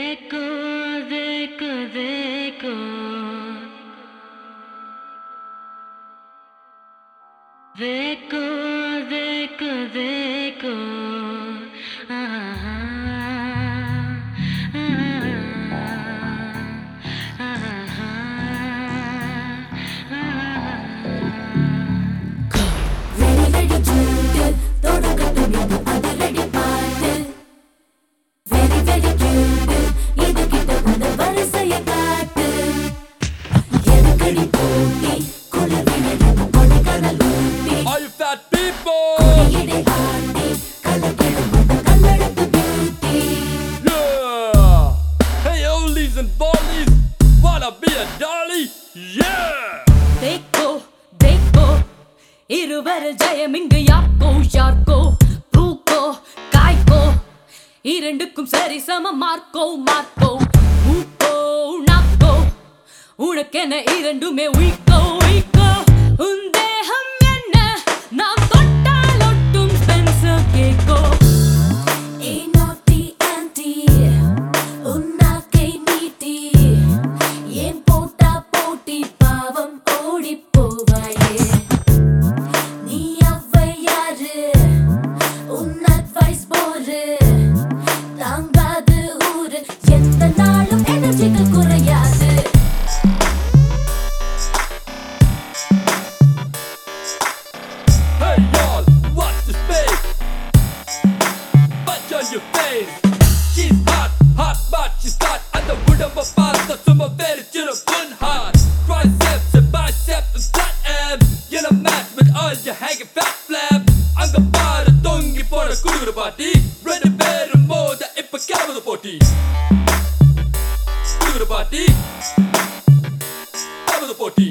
देखो देखो देखो देखो देखो देखो All you fat people! Yeah! Hey, oldies and bollies, wanna be a dolly? Yeah! देखो देखो இருவரல் ஜெயம் இங்கு யாக்கோ யார்க்கோ பூக்கோ காய்க்கோ இரண்டுக்கும் சரி சம மார்க்கோ மார்க்கோ மூக்கோ நாக்கோ உனக்கென இரண்டுமே உயிக்கோ உயிக்கோ உன் தேகம் என்ன நாம் தொட்டால் ஒட்டும் ஸ்பென்சர் கேக்கோ Hey y'all, watch the space. Punch on your face. She's hot, hot, but she's hot. At the wood of a pasta, some of very chill of fun hot. Triceps and biceps and flat abs. You're a match with all your hanging fat flab. I'm the bar, a tongue for a good party. Ready better more than if a cat with a potty. Good party. Cat with a potty.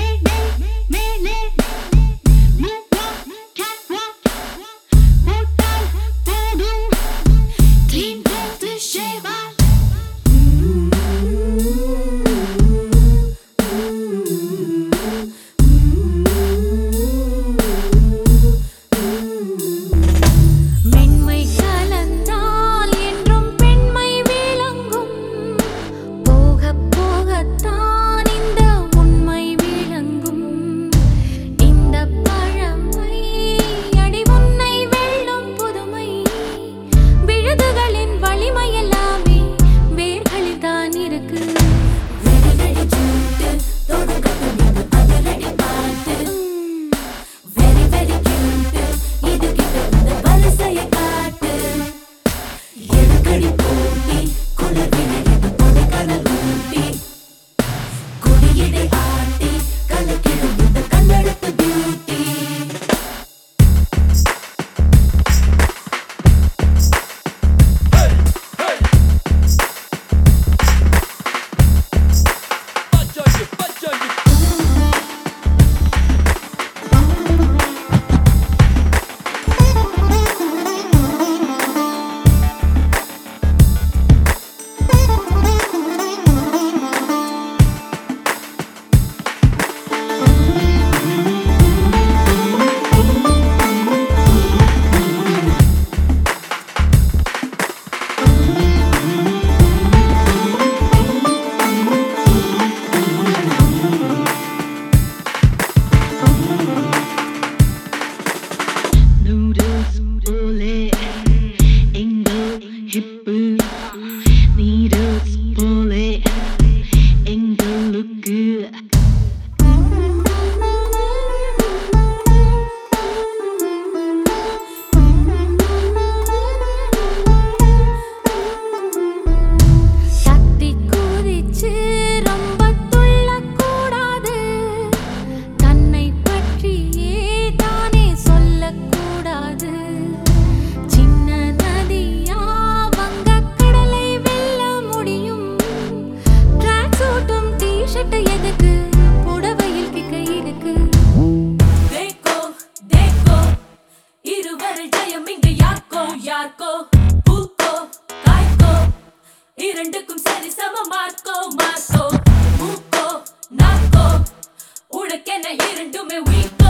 இரண்டுக்கும் சரி சம Marco Marco மூக்கோ நாக்கோ உனக்கென இரண்டுமே week